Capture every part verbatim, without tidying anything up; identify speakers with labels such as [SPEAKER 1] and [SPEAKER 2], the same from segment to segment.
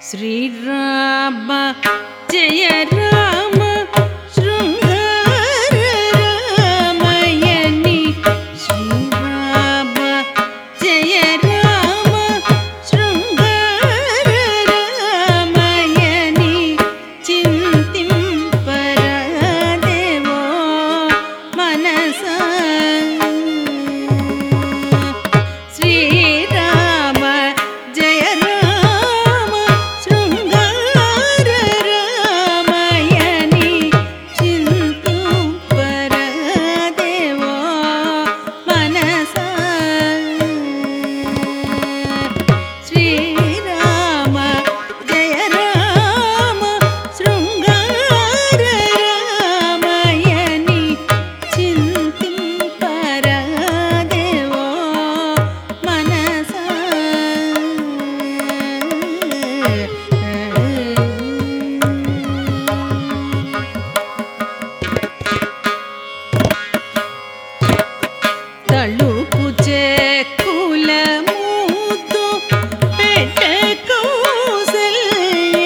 [SPEAKER 1] శ్రీరామ జయ రామ శృంగార రామయని శ్రీరామ జయ రామ శృంగార రామయని చింతింపరాదేవో మనసా శ్రీరామ జయ రామ శృంగార రామయని చింతింపరాదేవో మనసా శ్రీరామ జయ రామ శృంగార రామయని చింతింపరాదేవో మనసా తళుకు చేకుల మూతు పెట్ట కౌసల్య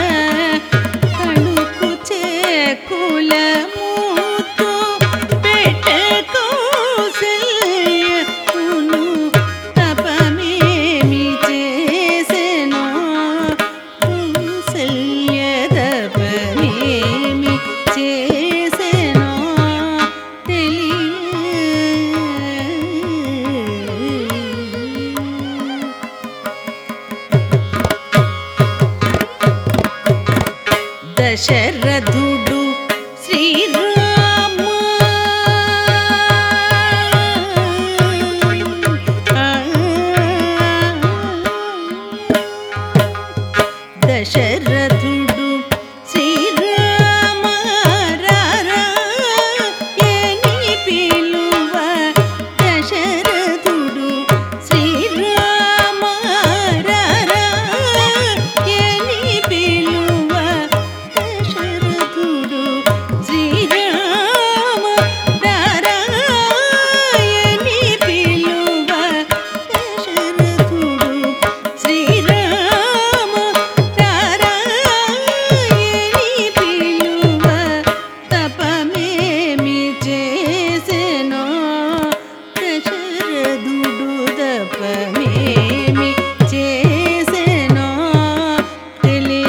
[SPEAKER 1] తళుకు చేకుల మూతు పెట్ట కౌసల్య తును తపమేమి చేసెనో కౌసల్య తపమేమి చేసెనో దశరథుడు శ్రీరామ దశరథుడు శ్రీరామ రారాయని పిలువ దశరథుడు శ్రీరామ రారాయని పిలువ దశరథుడు శ్రీరామ రారాయని పిలువ దశరథుడు శ్రీరామ రారాయని పిలువ తపమేమి చేసెనో దశరథుడు తపమేమి చేసెనో తెలియ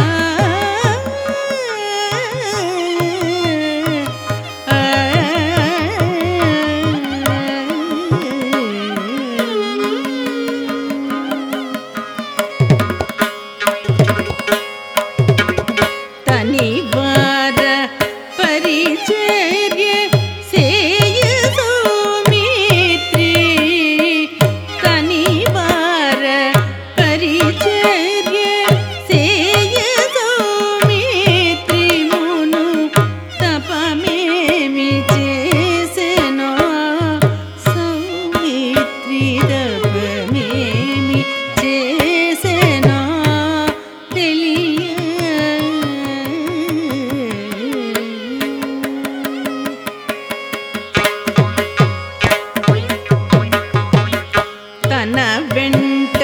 [SPEAKER 1] తనివార పరిచర్య సేయ సౌమిత్రి తనివార పరిచర్య సేయ సౌమిత్రి మును తపమేమి చేసెనో సౌమిత్రి తపమేమి చేసెనో తన వెంట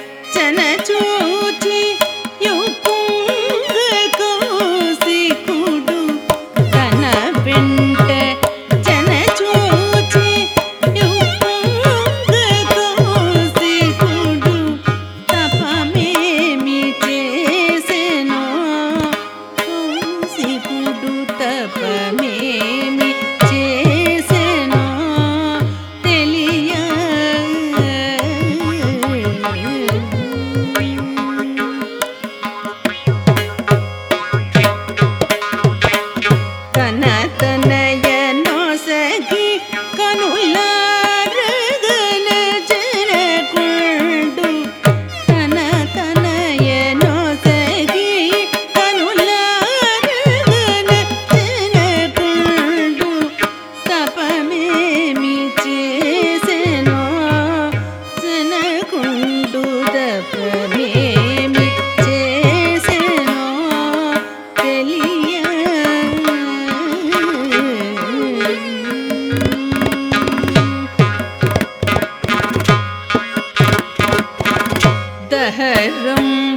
[SPEAKER 1] చనచూచి యుకుంగ కౌశికుడు తన వెంట చనచూచి యుకుంగ కౌశికుడు తపమేమి చేసెనో కౌశికుడు తపమేమి చేసెనో తెలియ తన తనయ నొసగి కనులారగల జరకుండు తన తనయ నొసగి కనులారగల జరకుండు తపమేమి చేసెనో జనకుండు తపమేమి చేసెనో తెలియ దహరం